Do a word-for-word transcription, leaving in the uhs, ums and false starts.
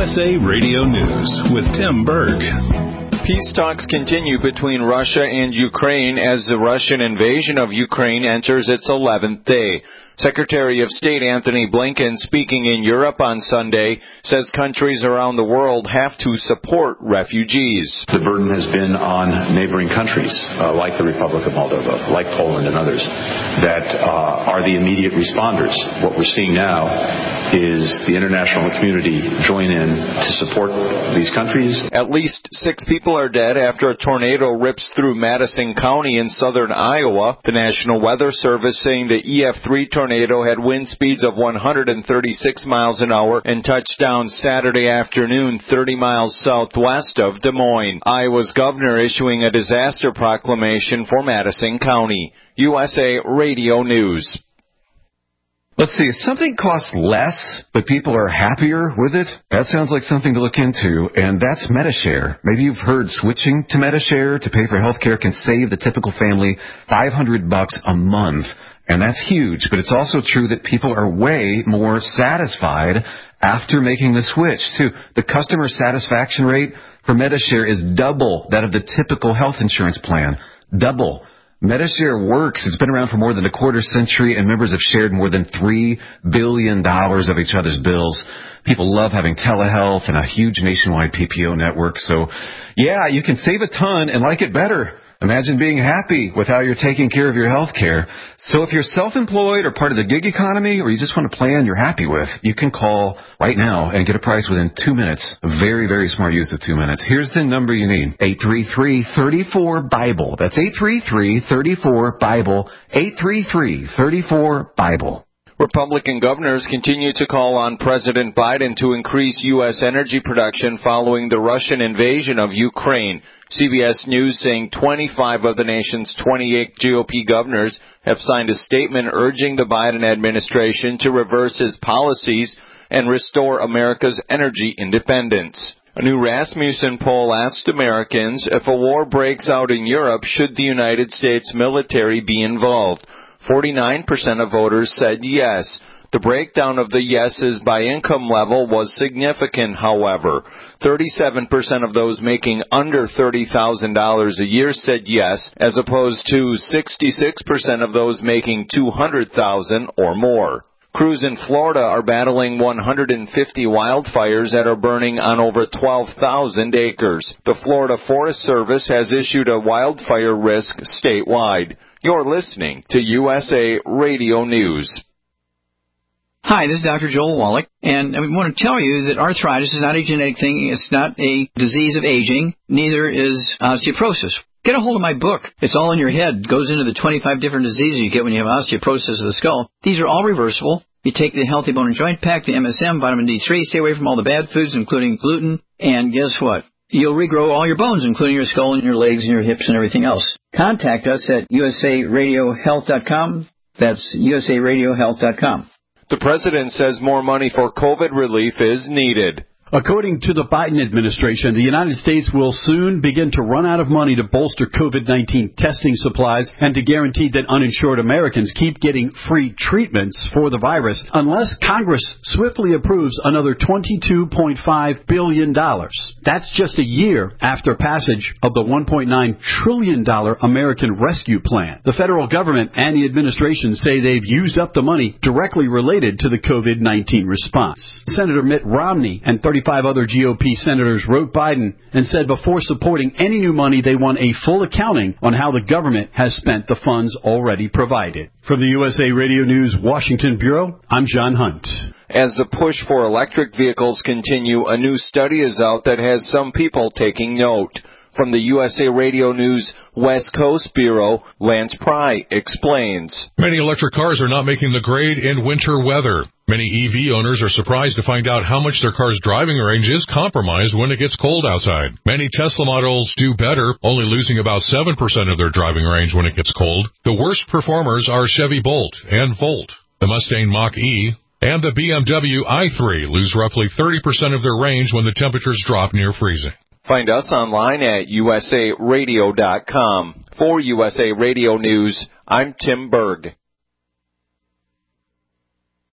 S A Radio News with Tim Berg. Peace talks continue between Russia and Ukraine as the Russian invasion of Ukraine enters its eleventh day. Secretary of State Anthony Blinken, speaking in Europe on Sunday, says countries around the world have to support refugees. The burden has been on neighboring countries, uh, like the Republic of Moldova, like Poland and others, that uh, are the immediate responders. What we're seeing now is the international community join in to support these countries. At least six people are dead after a tornado rips through Madison County in southern Iowa. The National Weather Service saying the E F three tornado had wind speeds of one hundred thirty-six miles an hour and touched down Saturday afternoon thirty miles southwest of Des Moines. Iowa's governor issuing a disaster proclamation for Madison County. U S A Radio News. Let's see, if something costs less, but people are happier with it, that sounds like something to look into, and that's Medi-Share. Maybe you've heard switching to Medi-Share to pay for health care can save the typical family five hundred bucks a month, and that's huge, but it's also true that people are way more satisfied after making the switch, too. The customer satisfaction rate for Medi-Share is double that of the typical health insurance plan. Double. Medi-Share works. It's been around for more than a quarter century, and members have shared more than three billion dollars of each other's bills. People love having telehealth and a huge nationwide P P O network. So, yeah, you can save a ton and like it better. Imagine being happy with how you're taking care of your health care. So if you're self-employed or part of the gig economy, or you just want a plan you're happy with, you can call right now and get a price within two minutes. A very, very smart use of two minutes. Here's the number you need. eight three three, three four, BIBLE. That's eight three three, three four, BIBLE. eight three three, three four, BIBLE. Republican governors continue to call on President Biden to increase U S energy production following the Russian invasion of Ukraine. C B S News saying twenty-five of the nation's twenty-eight G O P governors have signed a statement urging the Biden administration to reverse his policies and restore America's energy independence. A new Rasmussen poll asked Americans if a war breaks out in Europe, should the United States military be involved? forty-nine percent of voters said yes. The breakdown of the yeses by income level was significant, however. thirty-seven percent of those making under thirty thousand dollars a year said yes, as opposed to sixty-six percent of those making two hundred thousand dollars or more. Crews in Florida are battling one hundred fifty wildfires that are burning on over twelve thousand acres. The Florida Forest Service has issued a wildfire risk statewide. You're listening to U S A Radio News. Hi, this is Doctor Joel Wallach, and I want to tell you that arthritis is not a genetic thing. It's not a disease of aging. Neither is osteoporosis. Get a hold of my book. It's all in your head. It goes into the twenty-five different diseases you get when you have osteoporosis of the skull. These are all reversible. You take the Healthy Bone and Joint Pack, the M S M, vitamin D three, stay away from all the bad foods, including gluten, and guess what? You'll regrow all your bones, including your skull and your legs and your hips and everything else. Contact us at U S A radio health dot com. That's U S A radio health dot com. The president says more money for COVID relief is needed. According to the Biden administration, the United States will soon begin to run out of money to bolster COVID nineteen testing supplies and to guarantee that uninsured Americans keep getting free treatments for the virus unless Congress swiftly approves another twenty-two point five billion dollars. That's just a year after passage of the one point nine trillion dollars American Rescue Plan. The federal government and the administration say they've used up the money directly related to the COVID nineteen response. Senator Mitt Romney and thirty-five other G O P senators wrote Biden and said before supporting any new money, they want a full accounting on how the government has spent the funds already provided. From the U S A Radio News Washington Bureau, I'm John Hunt. As the push for electric vehicles continue, a new study is out that has some people taking note. From the U S A Radio News West Coast Bureau, Lance Pry explains. Many electric cars are not making the grade in winter weather. Many E V owners are surprised to find out how much their car's driving range is compromised when it gets cold outside. Many Tesla models do better, only losing about seven percent of their driving range when it gets cold. The worst performers are Chevy Bolt and Volt. The Mustang Mach-E and the B M W i three lose roughly thirty percent of their range when the temperatures drop near freezing. Find us online at U S A radio dot com. For U S A Radio News, I'm Tim Berg.